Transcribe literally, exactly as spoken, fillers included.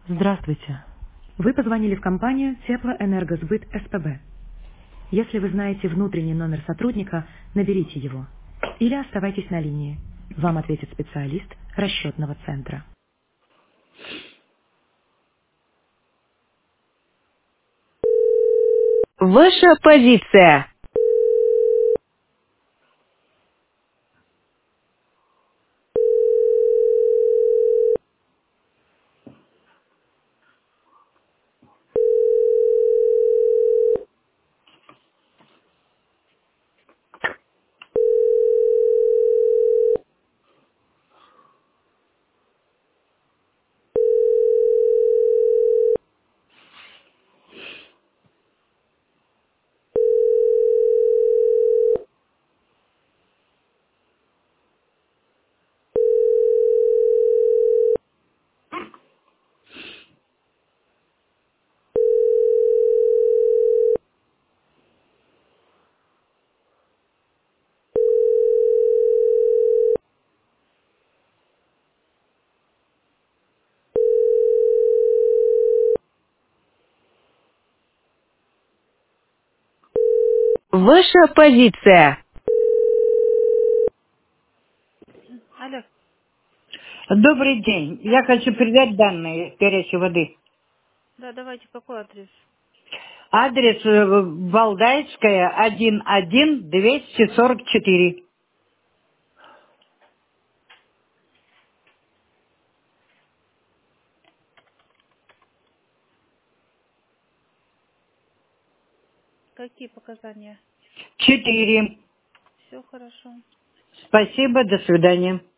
Здравствуйте. Вы позвонили в компанию Теплоэнергосбыт СПБ. Если вы знаете внутренний номер сотрудника, наберите его. Или оставайтесь на линии. Вам ответит специалист расчетного центра. Ваша позиция. Ваша позиция. Алло, Добрый день. Я хочу передать данные горячей воды. да, давайте, какой адрес? Адрес э, Валдайская, один один двести сорок четыре. Какие показания? четыре. Все хорошо. Спасибо, до свидания.